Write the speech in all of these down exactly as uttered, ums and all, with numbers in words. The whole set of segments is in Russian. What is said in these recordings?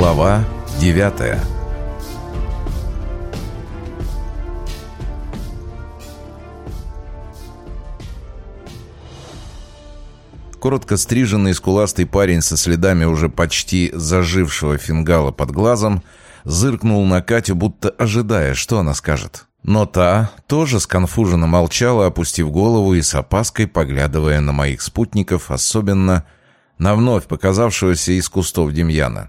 Глава девятая. Коротко стриженный скуластый парень со следами уже почти зажившего фингала под глазом зыркнул на Катю, будто ожидая, что она скажет. Но та тоже сконфуженно молчала, опустив голову и с опаской поглядывая на моих спутников, особенно на вновь показавшегося из кустов Демьяна.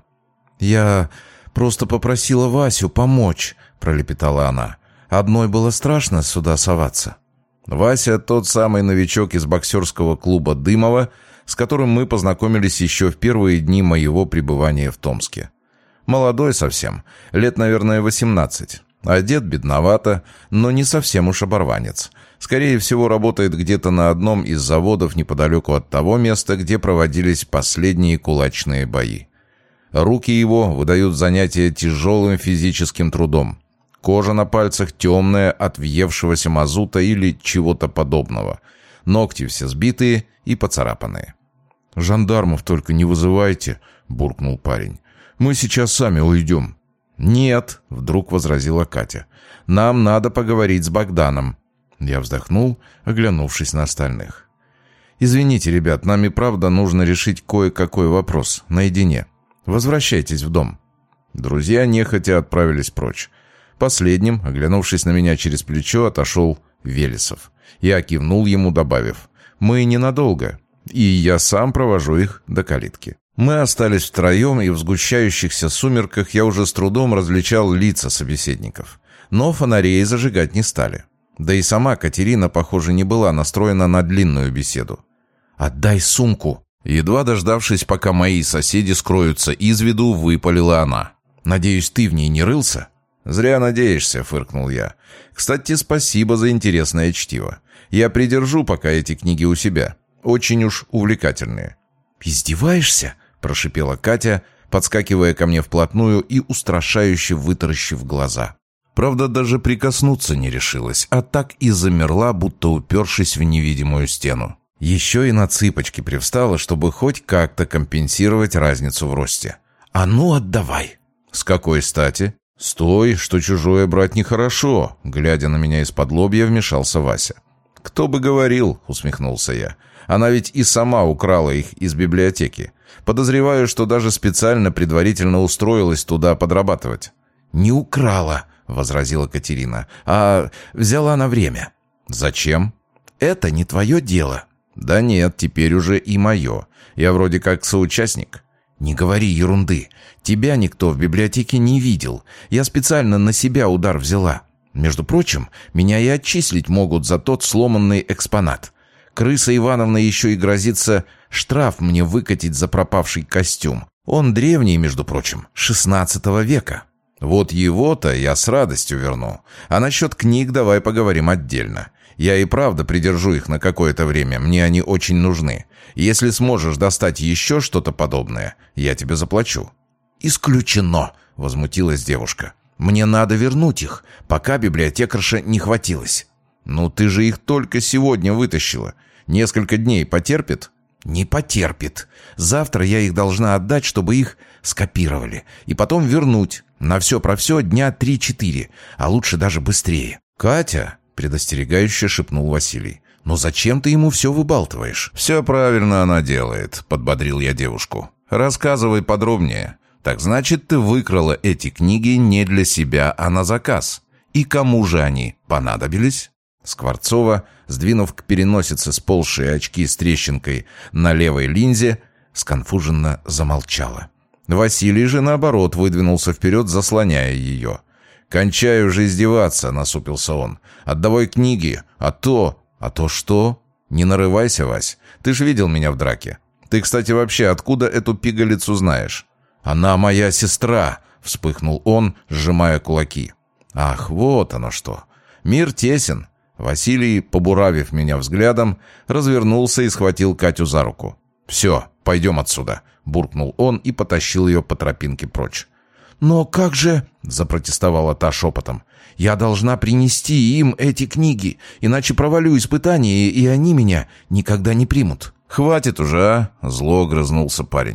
«Я просто попросила Васю помочь», — пролепетала она. «Одной было страшно сюда соваться». Вася — тот самый новичок из боксерского клуба «Дымова», с которым мы познакомились еще в первые дни моего пребывания в Томске. Молодой совсем, лет, наверное, восемнадцать. Одет бедновато, но не совсем уж оборванец. Скорее всего, работает где-то на одном из заводов неподалеку от того места, где проводились последние кулачные бои. Руки его выдают занятия тяжелым физическим трудом. Кожа на пальцах темная от въевшегося мазута или чего-то подобного. Ногти все сбитые и поцарапанные. «Жандармов только не вызывайте», — буркнул парень. «Мы сейчас сами уйдем». «Нет», — вдруг возразила Катя. «Нам надо поговорить с Богданом». Я вздохнул, оглянувшись на остальных. «Извините, ребят, нам и правда нужно решить кое-какой вопрос наедине. Возвращайтесь в дом». Друзья нехотя отправились прочь. Последним, оглянувшись на меня через плечо, отошел Велесов. Я кивнул ему, добавив: «Мы ненадолго, и я сам провожу их до калитки». Мы остались втроем, и в сгущающихся сумерках я уже с трудом различал лица собеседников. Но фонарей зажигать не стали. Да и сама Катерина, похоже, не была настроена на длинную беседу. «Отдай сумку!» Едва дождавшись, пока мои соседи скроются из виду, выпалила она. «Надеюсь, ты в ней не рылся?» «Зря надеешься», — фыркнул я. «Кстати, спасибо за интересное чтиво. Я придержу пока эти книги у себя. Очень уж увлекательные». «Издеваешься?» — прошипела Катя, подскакивая ко мне вплотную и устрашающе вытаращив глаза. Правда, даже прикоснуться не решилась, а так и замерла, будто упершись в невидимую стену. Еще и на цыпочки привстала, чтобы хоть как-то компенсировать разницу в росте. «А ну, отдавай!» «С какой стати?» «Стой, что чужое брать нехорошо», — глядя на меня из-под лобья, вмешался Вася. «Кто бы говорил», — усмехнулся я. «Она ведь и сама украла их из библиотеки. Подозреваю, что даже специально предварительно устроилась туда подрабатывать». «Не украла», — возразила Катерина, — «а взяла на время». «Зачем?» «Это не твое дело». «Да нет, теперь уже и мое. Я вроде как соучастник». «Не говори ерунды. Тебя никто в библиотеке не видел. Я специально на себя удар взяла. Между прочим, меня и отчислить могут за тот сломанный экспонат. Крыса Ивановна еще и грозится штраф мне выкатить за пропавший костюм. Он древний, между прочим, шестнадцатого века. Вот его-то я с радостью верну. А насчет книг давай поговорим отдельно. Я и правда придержу их на какое-то время, мне они очень нужны. Если сможешь достать еще что-то подобное, я тебе заплачу». «Исключено», — возмутилась девушка. «Мне надо вернуть их, пока библиотекарша не хватилась». «Ну ты же их только сегодня вытащила. Несколько дней потерпит?» «Не потерпит. Завтра я их должна отдать, чтобы их скопировали. И потом вернуть. На все про все дня три-четыре, а лучше даже быстрее». «Катя», — предостерегающе шепнул Василий, — «но зачем ты ему все выбалтываешь?» «Все правильно она делает», — подбодрил я девушку. «Рассказывай подробнее. Так значит, ты выкрала эти книги не для себя, а на заказ. И кому же они понадобились?» Скворцова, сдвинув к переносице сползшие очки с трещинкой на левой линзе, сконфуженно замолчала. Василий же, наоборот, выдвинулся вперед, заслоняя ее. «Кончай уже издеваться», — насупился он. «Отдавай книги, а то...» «А то что?» «Не нарывайся, Вась. Ты ж видел меня в драке. Ты, кстати, вообще откуда эту пигалицу знаешь?» «Она моя сестра», — вспыхнул он, сжимая кулаки. «Ах, вот оно что. Мир тесен». Василий, побуравив меня взглядом, развернулся и схватил Катю за руку. «Все, пойдем отсюда», — буркнул он и потащил ее по тропинке прочь. «Но как же...» — запротестовала та шепотом. «Я должна принести им эти книги, иначе провалю испытание, и они меня никогда не примут». «Хватит уже, а?» — зло огрызнулся парень.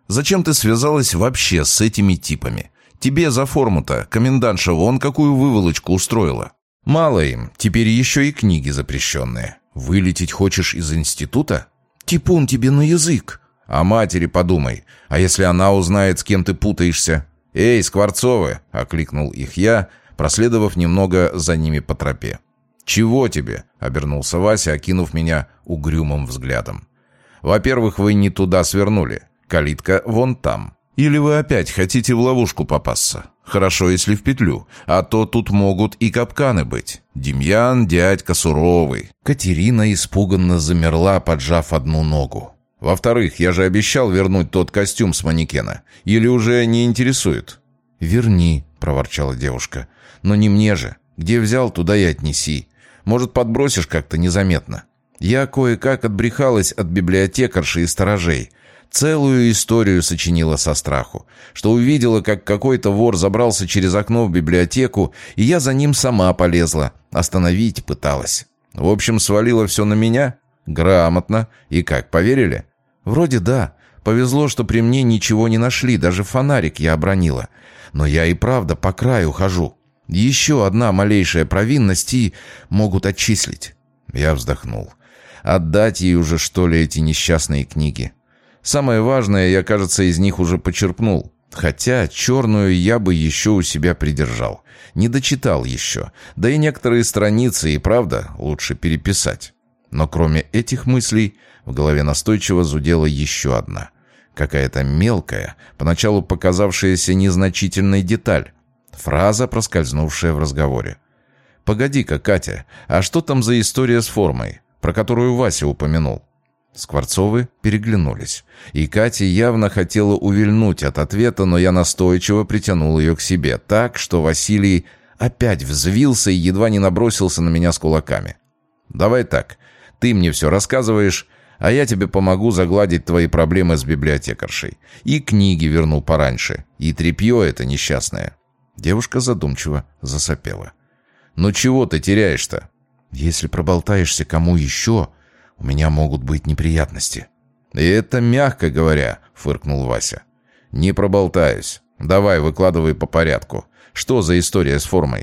Зачем ты связалась вообще с этими типами? Тебе за форму-то комендантша вон какую выволочку устроила. Мало им, теперь еще и книги запрещенные. Вылететь хочешь из института? Типун тебе на язык. О матери подумай. А если она узнает, с кем ты путаешься? Эй, Скворцовы, окликнул их я, проследовав немного за ними по тропе. «Чего тебе?» — обернулся Вася, окинув меня угрюмым взглядом. «Во-первых, вы не туда свернули. Калитка вон там. Или вы опять хотите в ловушку попасться? Хорошо, если в петлю, а то тут могут и капканы быть. Демьян дядька суровый». Катерина испуганно замерла, поджав одну ногу. «Во-вторых, я же обещал вернуть тот костюм с манекена. Или уже не интересует?» «Верни», — проворчала девушка. «Но не мне же. Где взял, туда и отнеси. Может, подбросишь как-то незаметно. Я кое-как отбрехалась от библиотекарши и сторожей. Целую историю сочинила со страху, что увидела, как какой-то вор забрался через окно в библиотеку, и я за ним сама полезла. Остановить пыталась. В общем, свалила все на меня? Грамотно. И как, поверили? Вроде да. Повезло, что при мне ничего не нашли, даже фонарик я обронила. Но я и правда по краю хожу. Еще одна малейшая провинность и могут отчислить». Я вздохнул. «Отдать ей уже, что ли, эти несчастные книги? Самое важное, я, кажется, из них уже почерпнул. Хотя черную я бы еще у себя придержал. Не дочитал еще. Да и некоторые страницы и правда лучше переписать». Но кроме этих мыслей в голове настойчиво зудела еще одна. Какая-то мелкая, поначалу показавшаяся незначительной деталь. Фраза, проскользнувшая в разговоре. «Погоди-ка, Катя, а что там за история с формой, про которую Вася упомянул?» Скворцовы переглянулись, и Катя явно хотела увильнуть от ответа, но я настойчиво притянул ее к себе, так, что Василий опять взвился и едва не набросился на меня с кулаками. «Давай так, ты мне все рассказываешь, а я тебе помогу загладить твои проблемы с библиотекаршей. И книги верну пораньше, и тряпье это несчастное». Девушка задумчиво засопела. «Ну чего ты теряешь-то?» «Если проболтаешься кому еще, у меня могут быть неприятности». «И это мягко говоря», — фыркнул Вася. «Не проболтаюсь. Давай, выкладывай по порядку. Что за история с формой?»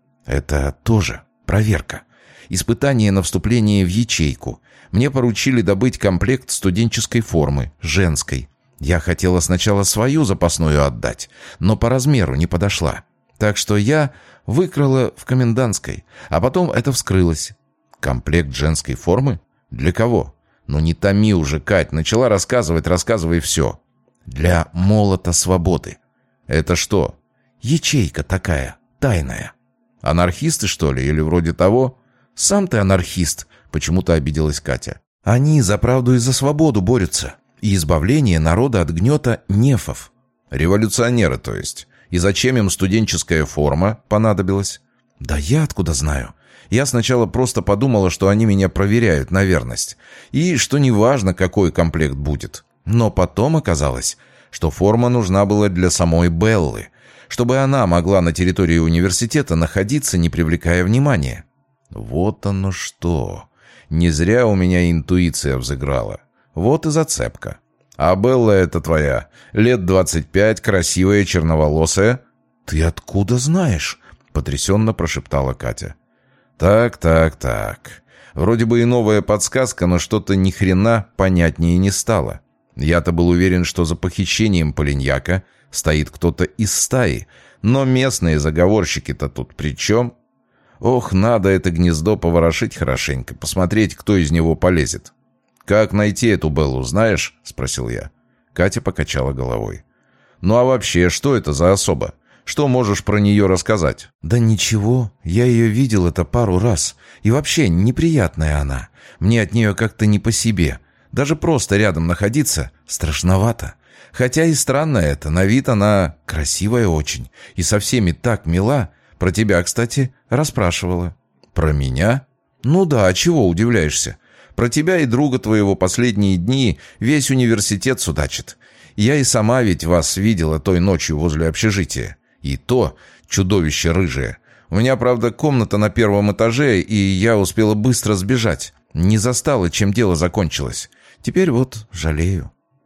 «Это тоже проверка. Испытание на вступление в ячейку. Мне поручили добыть комплект студенческой формы, женской. Я хотела сначала свою запасную отдать, но по размеру не подошла. Так что я выкрала в комендантской, а потом это вскрылось. Комплект женской формы? Для кого? Ну не томи уже, Кать, начала рассказывать, рассказывай все. Для молота свободы. Это что? Ячейка такая, тайная. Анархисты, что ли, или вроде того? Сам ты анархист, почему-то обиделась Катя. Они за правду и за свободу борются. И избавление народа от гнета нефов. Революционеры, то есть. И зачем им студенческая форма понадобилась? Да я откуда знаю? Я сначала просто подумала, что они меня проверяют на верность. И что неважно, какой комплект будет. Но потом оказалось, что форма нужна была для самой Беллы, чтобы она могла на территории университета находиться, не привлекая внимания. Вот оно что. Не зря у меня интуиция взыграла. Вот и зацепка. А Белла это твоя. Лет двадцать пять, красивая, черноволосая. Ты откуда знаешь? Потрясенно прошептала Катя. Так, так, так. Вроде бы и новая подсказка, но что-то ни хрена понятнее не стало. Я-то был уверен, что за похищением Полиньяка стоит кто-то из стаи. Но местные заговорщики-то тут при чем? Ох, надо это гнездо поворошить хорошенько, посмотреть, кто из него полезет. «Как найти эту Беллу, знаешь?» — спросил я. Катя покачала головой. «Ну а вообще, что это за особа? Что можешь про нее рассказать?» «Да ничего, я ее видел это пару раз. И вообще, неприятная она. Мне от нее как-то не по себе. Даже просто рядом находиться страшновато. Хотя и странно это, на вид она красивая очень. И со всеми так мила. Про тебя, кстати, расспрашивала». «Про меня?» «Ну да, а чего удивляешься? Про тебя и друга твоего последние дни весь университет судачит. Я и сама ведь вас видела той ночью возле общежития. И то чудовище рыжее. У меня, правда, комната на первом этаже, и я успела быстро сбежать. Не застала, чем дело закончилось. Теперь вот жалею».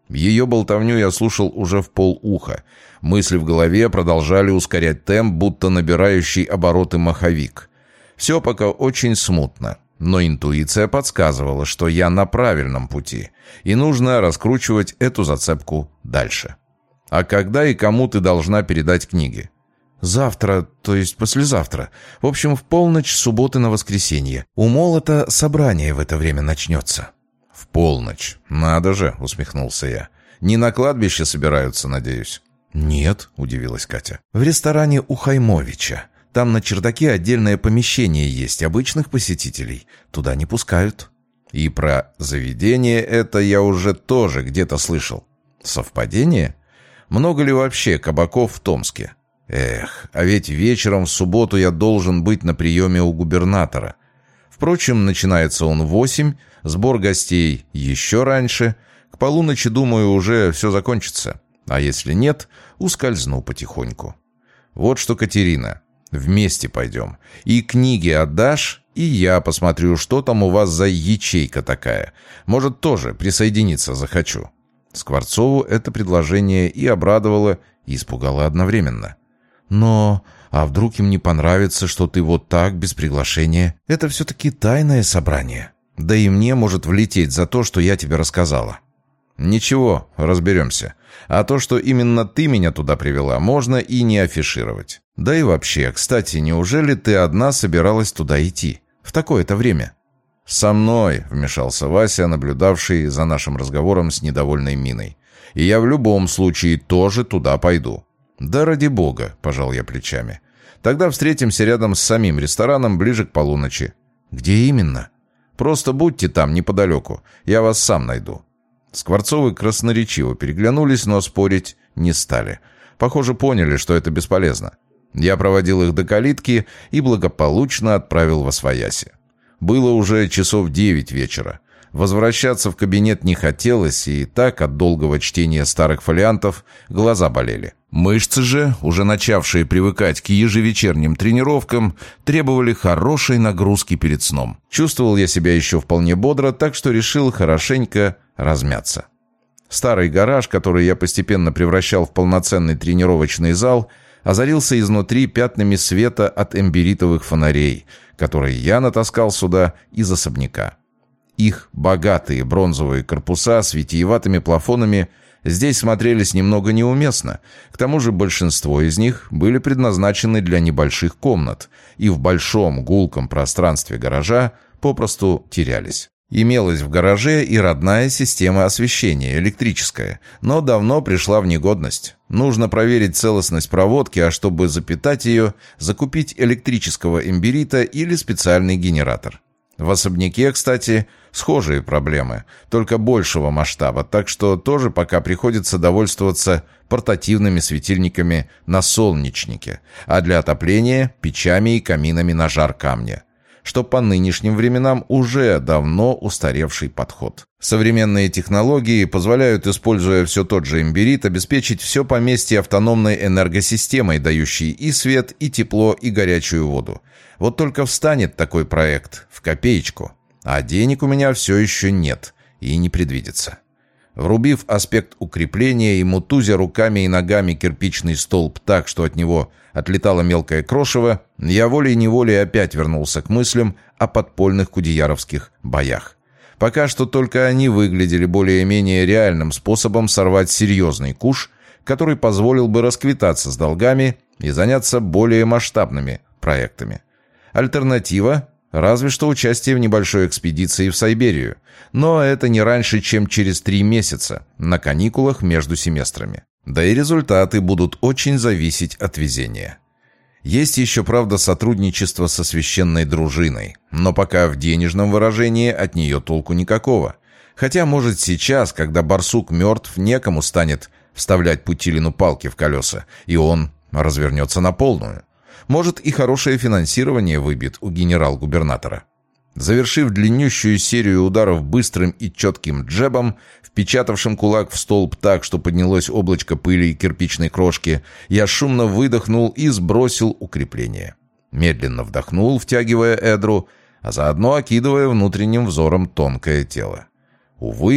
Ее болтовню я слушал уже в полуха. Мысли в голове продолжали ускорять темп, будто набирающий обороты маховик. Все пока очень смутно, но интуиция подсказывала, что я на правильном пути, и нужно раскручивать эту зацепку дальше. «А когда и кому ты должна передать книги?» «Завтра, то есть послезавтра. В общем, в полночь с субботы на воскресенье. У Молота собрание в это время начнется». «В полночь. Надо же», — усмехнулся я. «Не на кладбище собираются, надеюсь?» «Нет», — удивилась Катя. «В ресторане у Хаймовича. Там на чердаке отдельное помещение есть, обычных посетителей туда не пускают». «И про заведение это я уже тоже где-то слышал. Совпадение? Много ли вообще кабаков в Томске? Эх, а ведь вечером в субботу я должен быть на приеме у губернатора. Впрочем, начинается он в восемь, сбор гостей еще раньше. К полуночи, думаю, уже все закончится. А если нет, ускользну потихоньку. Вот что, Катерина, вместе пойдем. И книги отдашь, и я посмотрю, что там у вас за ячейка такая. Может, тоже присоединиться захочу». Скворцову это предложение и обрадовало, и испугало одновременно. «Но... а вдруг им не понравится, что ты вот так, без приглашения? Это все-таки тайное собрание. Да и мне может влететь за то, что я тебе рассказала». «Ничего, разберемся. А то, что именно ты меня туда привела, можно и не афишировать. Да и вообще, кстати, неужели ты одна собиралась туда идти? В такое-то время?» «Со мной», — вмешался Вася, наблюдавший за нашим разговором с недовольной миной. «И я в любом случае тоже туда пойду». «Да ради бога», — пожал я плечами. «Тогда встретимся рядом с самим рестораном ближе к полуночи». «Где именно?» «Просто будьте там неподалеку. Я вас сам найду». Скворцовы красноречиво переглянулись, но спорить не стали. Похоже, поняли, что это бесполезно. Я проводил их до калитки и благополучно отправил восвояси. Было уже часов девять вечера. Возвращаться в кабинет не хотелось, и так от долгого чтения старых фолиантов глаза болели. Мышцы же, уже начавшие привыкать к ежевечерним тренировкам, требовали хорошей нагрузки перед сном. Чувствовал я себя еще вполне бодро, так что решил хорошенько размяться. Старый гараж, который я постепенно превращал в полноценный тренировочный зал, озарился изнутри пятнами света от эмбиритовых фонарей, которые я натаскал сюда из особняка. Их богатые бронзовые корпуса с витиеватыми плафонами здесь смотрелись немного неуместно. К тому же большинство из них были предназначены для небольших комнат и в большом гулком пространстве гаража попросту терялись. Имелась в гараже и родная система освещения, электрическая, но давно пришла в негодность. Нужно проверить целостность проводки, а чтобы запитать ее, закупить электрического эмбирита или специальный генератор. В особняке, кстати, схожие проблемы, только большего масштаба, так что тоже пока приходится довольствоваться портативными светильниками на солнечнике, а для отопления – печами и каминами на жар камня, что по нынешним временам уже давно устаревший подход. Современные технологии позволяют, используя все тот же эмбирит, обеспечить все поместье автономной энергосистемой, дающей и свет, и тепло, и горячую воду. Вот только встанет такой проект в копеечку, а денег у меня все еще нет и не предвидится. Врубив аспект укрепления и мутузя руками и ногами кирпичный столб так, что от него отлетало мелкое крошево, я волей-неволей опять вернулся к мыслям о подпольных кудеяровских боях. Пока что только они выглядели более-менее реальным способом сорвать серьезный куш, который позволил бы расквитаться с долгами и заняться более масштабными проектами. Альтернатива – разве что участие в небольшой экспедиции в Сайберию, но это не раньше, чем через три месяца, на каникулах между семестрами. Да и результаты будут очень зависеть от везения. Есть еще, правда, сотрудничество со священной дружиной, но пока в денежном выражении от нее толку никакого. Хотя, может, сейчас, когда барсук мертв, некому станет вставлять Путилину палки в колеса, и он развернется на полную. Может, и хорошее финансирование выбит у генерал-губернатора. Завершив длиннющую серию ударов быстрым и четким джебом, впечатавшим кулак в столб так, что поднялось облачко пыли и кирпичной крошки, я шумно выдохнул и сбросил укрепление. Медленно вдохнул, втягивая эдру, а заодно окидывая внутренним взором тонкое тело. Увы,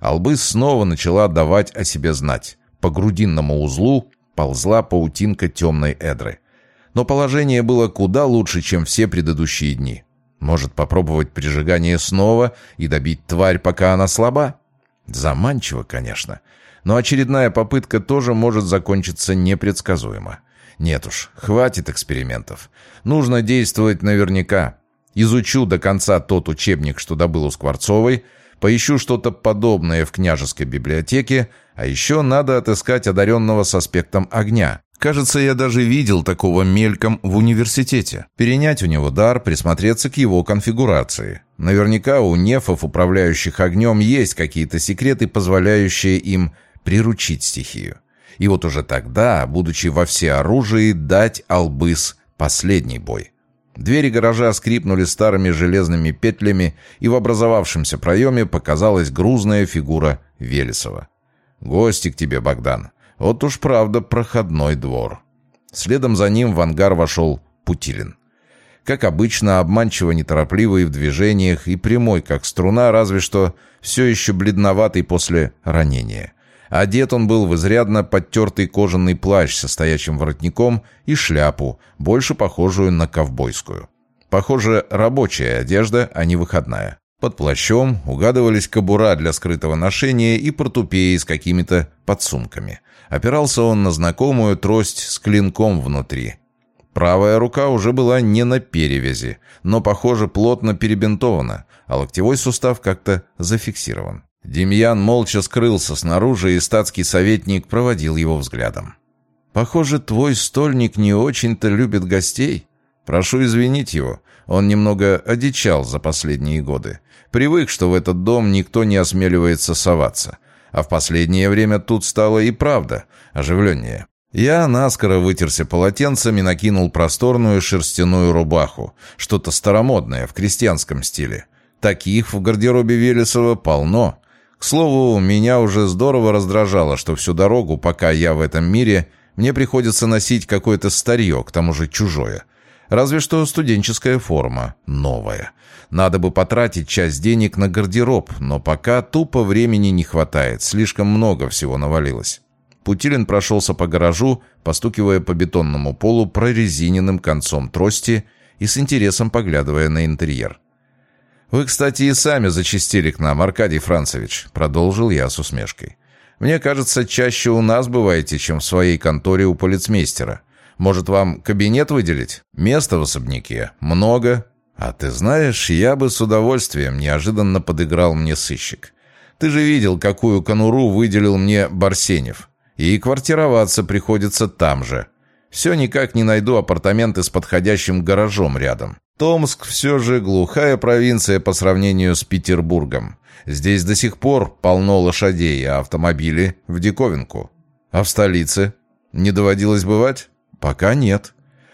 Албыс снова начала давать о себе знать. По грудинному узлу ползла паутинка темной эдры. Но положение было куда лучше, чем все предыдущие дни. Может, попробовать прижигание снова и добить тварь, пока она слаба? Заманчиво, конечно. Но очередная попытка тоже может закончиться непредсказуемо. Нет уж, хватит экспериментов. Нужно действовать наверняка. Изучу до конца тот учебник, что добыл у Скворцовой, поищу что-то подобное в княжеской библиотеке, а еще надо отыскать одаренного с аспектом огня. Кажется, я даже видел такого мельком в университете. Перенять у него дар, присмотреться к его конфигурации. Наверняка у нефов, управляющих огнем, есть какие-то секреты, позволяющие им приручить стихию. И вот уже тогда, будучи во всеоружии, дать Албыс последний бой. Двери гаража скрипнули старыми железными петлями, и в образовавшемся проеме показалась грузная фигура Велесова. «Гости к тебе, Богдан. Вот уж правда проходной двор». Следом за ним в ангар вошел Путилин. Как обычно, обманчиво неторопливый в движениях и прямой, как струна, разве что все еще бледноватый после ранения. Одет он был в изрядно подтертый кожаный плащ со стоячим воротником и шляпу, больше похожую на ковбойскую. Похоже, рабочая одежда, а не выходная. Под плащом угадывались кобура для скрытого ношения и портупеи с какими-то подсумками. Опирался он на знакомую трость с клинком внутри. Правая рука уже была не на перевязи, но, похоже, плотно перебинтована, а локтевой сустав как-то зафиксирован. Демьян молча скрылся снаружи, и статский советник проводил его взглядом. «Похоже, твой стольник не очень-то любит гостей. Прошу извинить его, он немного одичал за последние годы. Привык, что в этот дом никто не осмеливается соваться. А в последнее время тут стало и правда оживленнее». Я наскоро вытерся полотенцем и накинул просторную шерстяную рубаху, что-то старомодное в крестьянском стиле. Таких в гардеробе Велесова полно. К слову, меня уже здорово раздражало, что всю дорогу, пока я в этом мире, мне приходится носить какое-то старье, к тому же чужое. Разве что студенческая форма, новая. Надо бы потратить часть денег на гардероб, но пока тупо времени не хватает, слишком много всего навалилось. Путилин прошелся по гаражу, постукивая по бетонному полу прорезиненным концом трости и с интересом поглядывая на интерьер. «Вы, кстати, и сами зачастили к нам, Аркадий Францевич», — продолжил я с усмешкой. «Мне кажется, чаще у нас бываете, чем в своей конторе у полицмейстера. Может, вам кабинет выделить? Места в особняке много». «А ты знаешь, я бы с удовольствием», — неожиданно подыграл мне сыщик. «Ты же видел, какую конуру выделил мне Барсенев. И квартироваться приходится там же. Все никак не найду апартаменты с подходящим гаражом рядом. Томск все же глухая провинция по сравнению с Петербургом. Здесь до сих пор полно лошадей, а автомобили в диковинку. А в столице? Не доводилось бывать? Пока нет.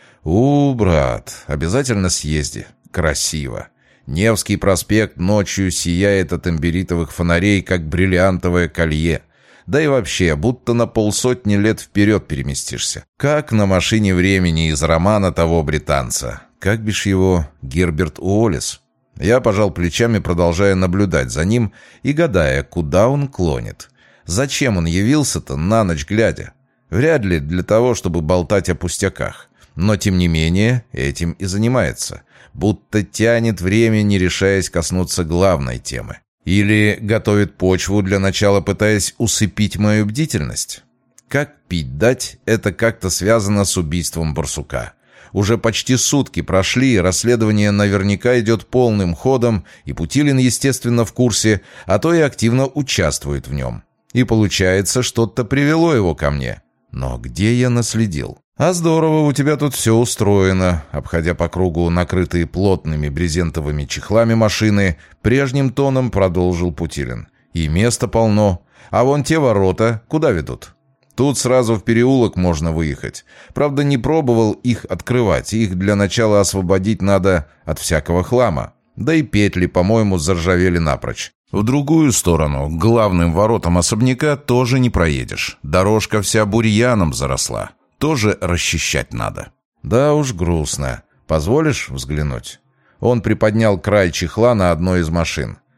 У, брат, обязательно съезди. Красиво. Невский проспект ночью сияет от имбиритовых фонарей, как бриллиантовое колье. Да и вообще, будто на полсотни лет вперед переместишься. Как на машине времени из романа того британца. Как бишь его, Герберт Уоллес. Я пожал плечами, продолжая наблюдать за ним и гадая, куда он клонит. Зачем он явился-то на ночь глядя? Вряд ли для того, чтобы болтать о пустяках. Но, тем не менее, этим и занимается. Будто тянет время, не решаясь коснуться главной темы. Или готовит почву для начала, пытаясь усыпить мою бдительность. Как пить дать, это как-то связано с убийством барсука. Уже почти сутки прошли, расследование наверняка идет полным ходом, и Путилин, естественно, в курсе, а то и активно участвует в нем. И получается, что-то привело его ко мне. Но где я наследил? «А здорово у тебя тут все устроено», — обходя по кругу накрытые плотными брезентовыми чехлами машины, прежним тоном продолжил Путилин. «И места полно. А вон те ворота куда ведут? Тут сразу в переулок можно выехать. Правда, не пробовал их открывать. Их для начала освободить надо от всякого хлама. Да и петли, по-моему, заржавели напрочь. В другую сторону, к главным воротам особняка, тоже не проедешь. Дорожка вся бурьяном заросла. Тоже расчищать надо». «Да уж грустно. Позволишь взглянуть?» Он приподнял край чехла на одной из машин.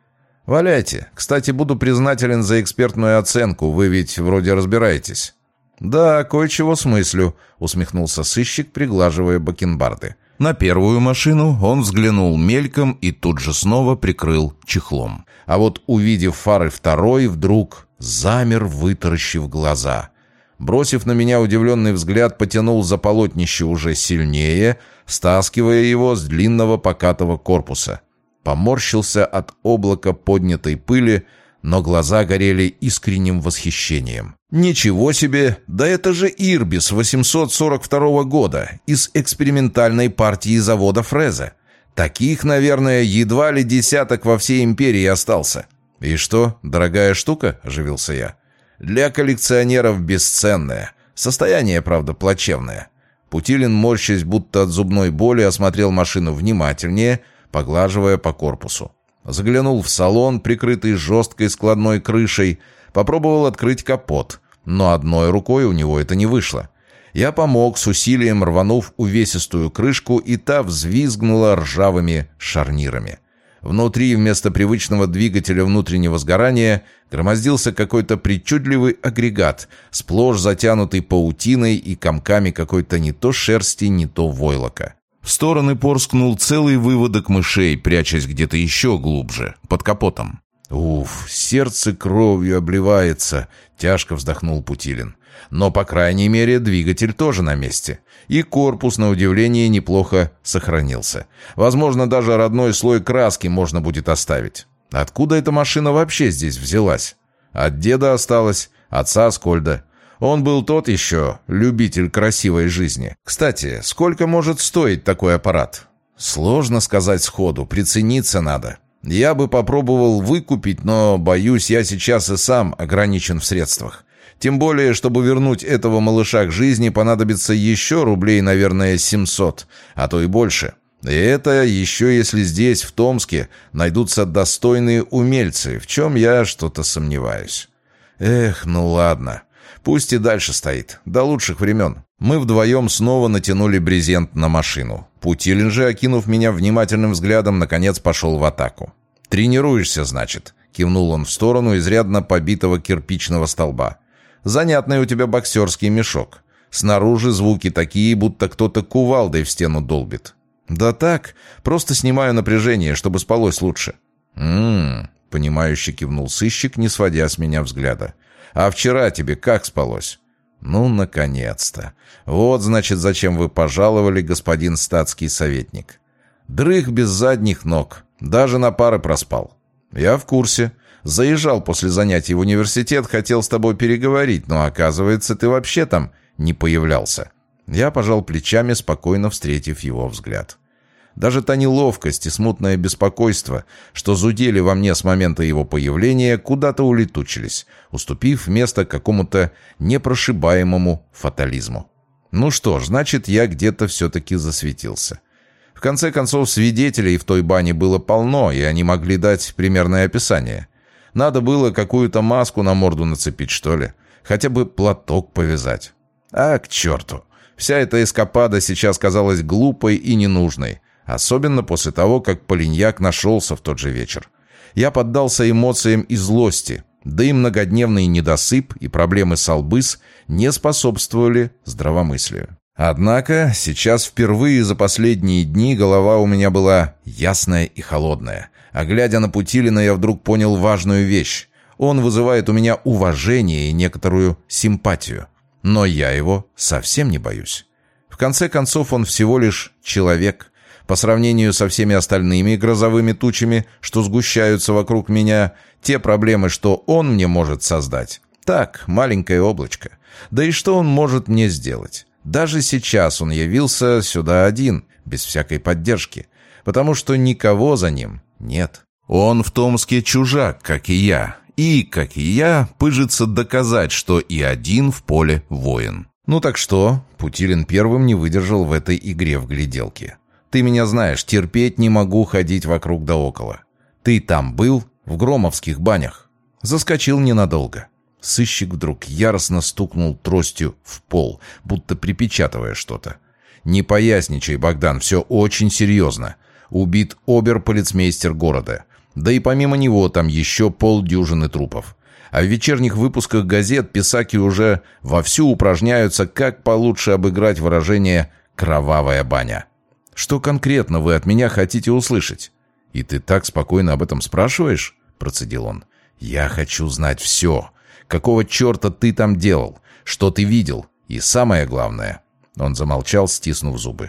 «Валяйте. Кстати, буду признателен за экспертную оценку. Вы ведь вроде разбираетесь». «Да, кое-чего смыслю», — усмехнулся сыщик, приглаживая бакенбарды. На первую машину он взглянул мельком и тут же снова прикрыл чехлом. А вот, увидев фары второй, вдруг замер, вытаращив глаза. Бросив на меня удивленный взгляд, потянул за полотнище уже сильнее, стаскивая его с длинного покатого корпуса. Поморщился от облака поднятой пыли, но глаза горели искренним восхищением. «Ничего себе! Да это же Ирбис восемьсот сорок второго года из экспериментальной партии завода Фрезе. Таких, наверное, едва ли десяток во всей империи остался». «И что, дорогая штука?» – оживился я. «Для коллекционеров бесценная. Состояние, правда, плачевное». Путилин, морщась будто от зубной боли, осмотрел машину внимательнее, поглаживая по корпусу. Заглянул в салон, прикрытый жесткой складной крышей, попробовал открыть капот, но одной рукой у него это не вышло. Я помог, с усилием рванув увесистую крышку, и та взвизгнула ржавыми шарнирами. Внутри вместо привычного двигателя внутреннего сгорания громоздился какой-то причудливый агрегат, сплошь затянутый паутиной и комками какой-то не то шерсти, не то войлока. В стороны порскнул целый выводок мышей, прячась где-то еще глубже, под капотом. «Уф, сердце кровью обливается», — тяжко вздохнул Путилин. «Но, по крайней мере, двигатель тоже на месте. И корпус, на удивление, неплохо сохранился. Возможно, даже родной слой краски можно будет оставить. Откуда эта машина вообще здесь взялась? От деда осталась, отца Аскольда. Он был тот еще любитель красивой жизни. Кстати, сколько может стоить такой аппарат? Сложно сказать сходу, прицениться надо. Я бы попробовал выкупить, но, боюсь, я сейчас и сам ограничен в средствах. Тем более, чтобы вернуть этого малыша к жизни, понадобится еще рублей, наверное, семьсот, а то и больше. И это еще если здесь, в Томске, найдутся достойные умельцы, в чем я что-то сомневаюсь. Эх, ну ладно. Пусть и дальше стоит, до лучших времен. Мы вдвоем снова натянули брезент на машину. Путилин же, окинув меня внимательным взглядом, наконец пошел в атаку. «Тренируешься, значит?» — кивнул он в сторону изрядно побитого кирпичного столба. «Занятный у тебя боксерский мешок. Снаружи звуки такие, будто кто-то кувалдой в стену долбит». «Да так, просто снимаю напряжение, чтобы спалось лучше». «М-м-м», понимающе кивнул сыщик, не сводя с меня взгляда. «А вчера тебе как спалось?» «Ну, наконец-то! Вот, значит, зачем вы пожаловали, господин статский советник. Дрых без задних ног, даже на пары проспал. Я в курсе. Заезжал после занятий в университет, хотел с тобой переговорить, но, оказывается, ты вообще там не появлялся». Я пожал плечами, спокойно встретив его взгляд. Даже та неловкость и смутное беспокойство, что зудели во мне с момента его появления, куда-то улетучились, уступив место какому-то непрошибаемому фатализму. Ну что ж, значит, я где-то все-таки засветился. В конце концов, свидетелей в той бане было полно, и они могли дать примерное описание. Надо было какую-то маску на морду нацепить, что ли. Хотя бы платок повязать. А, к черту! Вся эта эскапада сейчас казалась глупой и ненужной. Особенно после того, как Полиньяк нашелся в тот же вечер. Я поддался эмоциям и злости, да и многодневный недосып и проблемы с албыс не способствовали здравомыслию. Однако сейчас впервые за последние дни голова у меня была ясная и холодная. А глядя на Путилина, я вдруг понял важную вещь. Он вызывает у меня уважение и некоторую симпатию. Но я его совсем не боюсь. В конце концов, он всего лишь человек. По сравнению со всеми остальными грозовыми тучами, что сгущаются вокруг меня, те проблемы, что он мне может создать, так, маленькое облачко. Да и что он может мне сделать? Даже сейчас он явился сюда один, без всякой поддержки, потому что никого за ним нет. Он в Томске чужак, как и я, и, как и я, пыжится доказать, что и один в поле воин. Ну так что, Путилин первым не выдержал в этой игре в гляделки. Ты меня знаешь, терпеть не могу ходить вокруг да около. Ты там был, в Громовских банях?» Заскочил ненадолго. Сыщик вдруг яростно стукнул тростью в пол, будто припечатывая что-то. «Не поясничай, Богдан, все очень серьезно. Убит обер-полицмейстер города. Да и помимо него там еще полдюжины трупов. А в вечерних выпусках газет писаки уже вовсю упражняются, как получше обыграть выражение «кровавая баня». Что конкретно вы от меня хотите услышать? И ты так спокойно об этом спрашиваешь? Процедил он. Я хочу знать все. Какого черта ты там делал? Что ты видел? И самое главное... Он замолчал, стиснув зубы.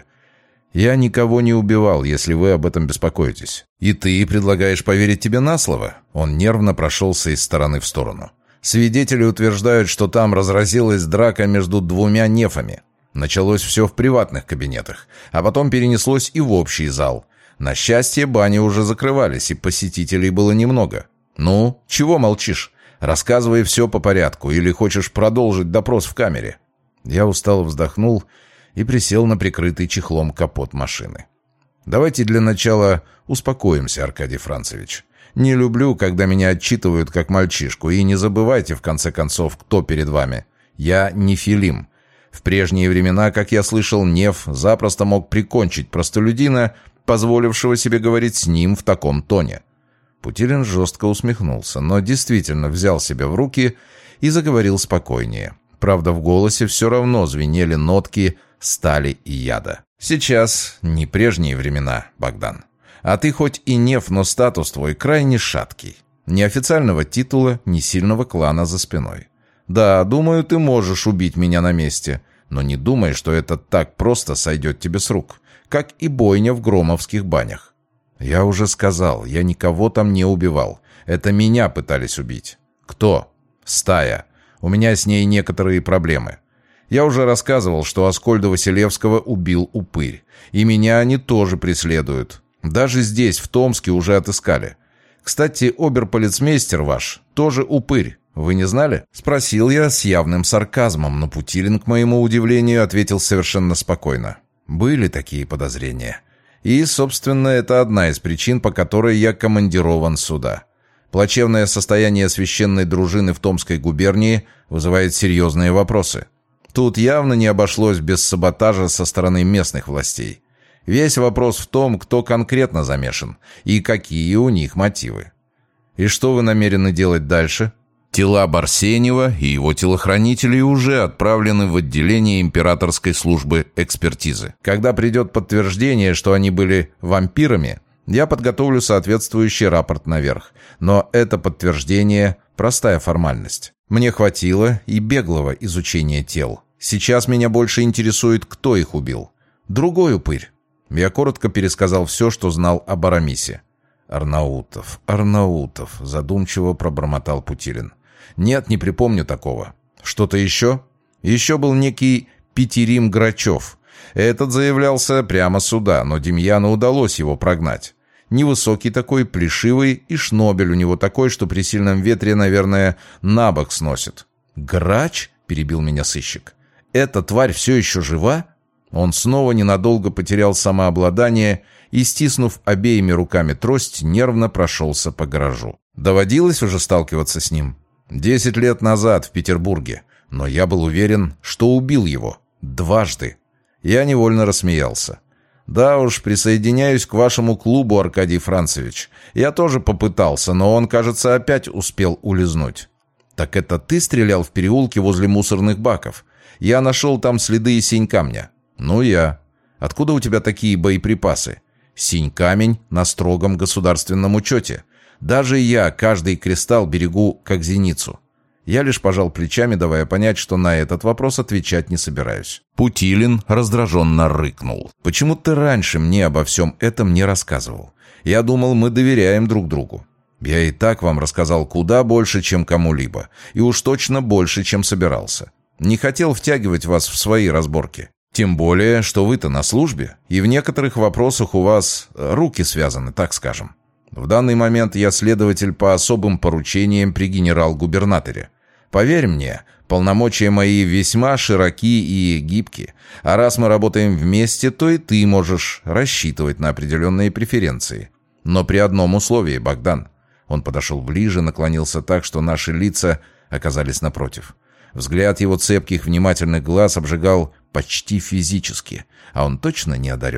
«Я никого не убивал, если вы об этом беспокоитесь. И ты предлагаешь поверить тебе на слово?» Он нервно прошелся из стороны в сторону. «Свидетели утверждают, что там разразилась драка между двумя нефами. Началось все в приватных кабинетах, а потом перенеслось и в общий зал. На счастье, бани уже закрывались, и посетителей было немного. Ну, чего молчишь? Рассказывай все по порядку, или хочешь продолжить допрос в камере?» Я устало вздохнул и присел на прикрытый чехлом капот машины. «Давайте для начала успокоимся, Аркадий Францевич. Не люблю, когда меня отчитывают как мальчишку, и не забывайте, в конце концов, кто перед вами. Я нефилим. В прежние времена, как я слышал, Неф запросто мог прикончить простолюдина, позволившего себе говорить с ним в таком тоне». Путилин жестко усмехнулся, но действительно взял себя в руки и заговорил спокойнее. Правда, в голосе все равно звенели нотки стали и яда. «Сейчас не прежние времена, Богдан. А ты хоть и неф, но статус твой крайне шаткий. Ни официального титула, ни сильного клана за спиной. Да, думаю, ты можешь убить меня на месте, но не думай, что это так просто сойдет тебе с рук, как и бойня в громовских банях. Я уже сказал, я никого там не убивал. Это меня пытались убить. Кто? Стая. У меня с ней некоторые проблемы. Я уже рассказывал, что Аскольда Василевского убил упырь. И меня они тоже преследуют. Даже здесь, в Томске, уже отыскали. Кстати, оберполицмейстер ваш тоже упырь. Вы не знали?» Спросил я с явным сарказмом, но Путилин, к моему удивлению, ответил совершенно спокойно. Были такие подозрения. И, собственно, это одна из причин, по которой я командирован сюда. Плачевное состояние священной дружины в Томской губернии вызывает серьезные вопросы. Тут явно не обошлось без саботажа со стороны местных властей. Весь вопрос в том, кто конкретно замешан и какие у них мотивы. И что вы намерены делать дальше? Тела Барсенева и его телохранителей уже отправлены в отделение императорской службы экспертизы. Когда придет подтверждение, что они были вампирами, я подготовлю соответствующий рапорт наверх. Но это подтверждение – простая формальность. Мне хватило и беглого изучения тел. Сейчас меня больше интересует, кто их убил. Другой упырь. Я коротко пересказал все, что знал об Арамисе. «Арнаутов, Арнаутов», – задумчиво пробормотал Путилин. «Нет, не припомню такого. Что-то еще?» «Еще был некий Петерим Грачев. Этот заявлялся прямо сюда, но Демьяну удалось его прогнать. Невысокий такой, плешивый, и шнобель у него такой, что при сильном ветре, наверное, на бок сносит». «Грач?» – перебил меня сыщик. «Эта тварь все еще жива?» Он снова ненадолго потерял самообладание и, стиснув обеими руками трость, нервно прошелся по гаражу. «Доводилось уже сталкиваться с ним?» «Десять лет назад в Петербурге, но я был уверен, что убил его. Дважды». Я невольно рассмеялся. «Да уж, присоединяюсь к вашему клубу, Аркадий Францевич. Я тоже попытался, но он, кажется, опять успел улизнуть». «Так это ты стрелял в переулке возле мусорных баков? Я нашел там следы синь-камня». «Ну я. Откуда у тебя такие боеприпасы?» «Синь-камень на строгом государственном учете. Даже я каждый кристалл берегу как зеницу». Я лишь пожал плечами, давая понять, что на этот вопрос отвечать не собираюсь. Путилин раздраженно рыкнул. «Почему ты раньше мне обо всем этом не рассказывал? Я думал, мы доверяем друг другу. Я и так вам рассказал куда больше, чем кому-либо. И уж точно больше, чем собирался. Не хотел втягивать вас в свои разборки. Тем более, что вы-то на службе, и в некоторых вопросах у вас руки связаны, так скажем. В данный момент я следователь по особым поручениям при генерал-губернаторе. Поверь мне, полномочия мои весьма широки и гибки, а раз мы работаем вместе, то и ты можешь рассчитывать на определенные преференции. Но при одном условии, Богдан». Он подошел ближе, наклонился так, что наши лица оказались напротив. Взгляд его цепких, внимательных глаз обжигал почти физически, а он точно не одаренный.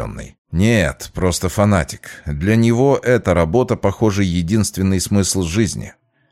Нет, просто фанатик. Для него эта работа, похоже, единственный смысл жизни.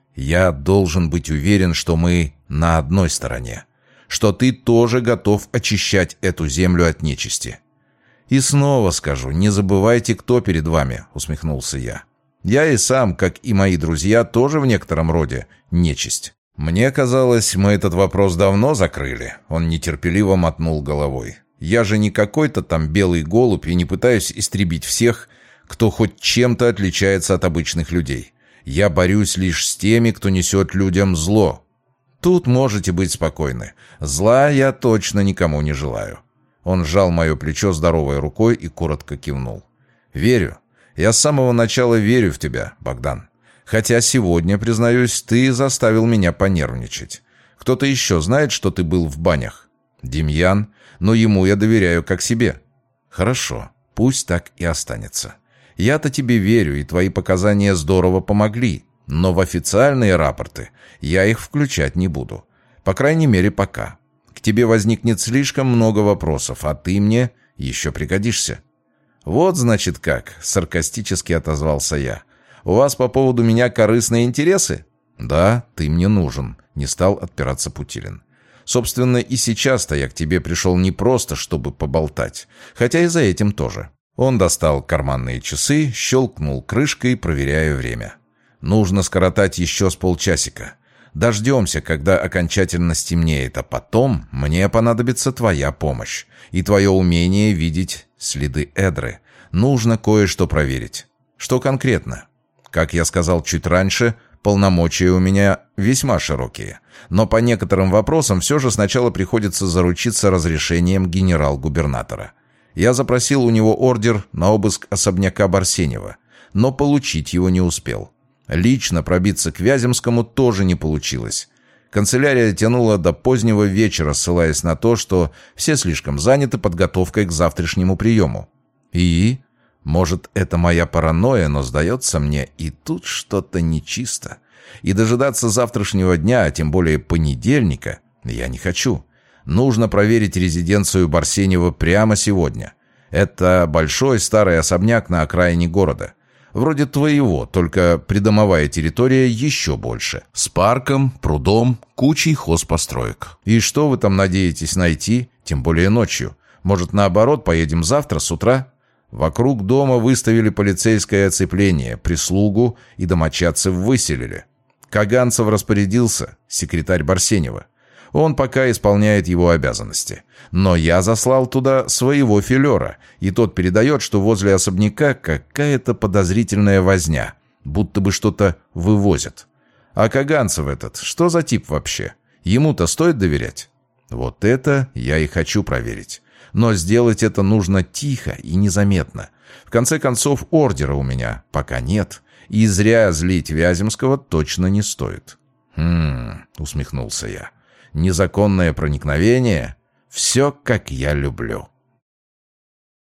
Я должен быть уверен, что мы на одной стороне. Что ты тоже готов очищать эту землю от нечисти. И снова скажу, не забывайте, кто перед вами, усмехнулся я. Я и сам, как и мои друзья, тоже в некотором роде нечисть. Мне казалось, мы этот вопрос давно закрыли. Он нетерпеливо мотнул головой. Я же не какой-то там белый голубь и не пытаюсь истребить всех, кто хоть чем-то отличается от обычных людей. Я борюсь лишь с теми, кто несет людям зло. Тут можете быть спокойны. Зла я точно никому не желаю. Он сжал мое плечо здоровой рукой и коротко кивнул. Верю. Я с самого начала верю в тебя, Богдан. Хотя сегодня, признаюсь, ты заставил меня понервничать. Кто-то еще знает, что ты был в банях? Демьян, но ему я доверяю как себе. Хорошо, пусть так и останется. Я-то тебе верю, и твои показания здорово помогли, но в официальные рапорты я их включать не буду. По крайней мере, пока. К тебе возникнет слишком много вопросов, а ты мне еще пригодишься. Вот, значит, как, саркастически отозвался я. У вас по поводу меня корыстные интересы? Да, ты мне нужен, не стал отпираться Путилин. Собственно, и сейчас-то я к тебе пришел не просто, чтобы поболтать, хотя и за этим тоже. Он достал карманные часы, щелкнул крышкой, проверяя время. Нужно скоротать еще с полчасика. Дождемся, когда окончательно стемнеет, а потом мне понадобится твоя помощь и твое умение видеть следы Эдры. Нужно кое-что проверить. Что конкретно? Как я сказал чуть раньше, полномочия у меня весьма широкие. Но по некоторым вопросам все же сначала приходится заручиться разрешением генерал-губернатора. Я запросил у него ордер на обыск особняка Барсенева, но получить его не успел. Лично пробиться к Вяземскому тоже не получилось. Канцелярия тянула до позднего вечера, ссылаясь на то, что все слишком заняты подготовкой к завтрашнему приему. И... Может, это моя паранойя, но сдается мне, и тут что-то нечисто. И дожидаться завтрашнего дня, а тем более понедельника, я не хочу. Нужно проверить резиденцию Барсенева прямо сегодня. Это большой старый особняк на окраине города. Вроде твоего, только придомовая территория еще больше. С парком, прудом, кучей хозпостроек. И что вы там надеетесь найти, тем более ночью? Может, наоборот, поедем завтра с утра? Вокруг дома выставили полицейское оцепление, прислугу и домочадцев выселили. Каганцев распорядился, секретарь Барсенева. Он пока исполняет его обязанности. Но я заслал туда своего филера, и тот передает, что возле особняка какая-то подозрительная возня, будто бы что-то вывозят. А Каганцев этот, что за тип вообще? Ему-то стоит доверять? Вот это я и хочу проверить. Но сделать это нужно тихо и незаметно. В конце концов, ордера у меня пока нет, и зря злить Вяземского точно не стоит. «Хм...» — усмехнулся я. «Незаконное проникновение? Все, как я люблю».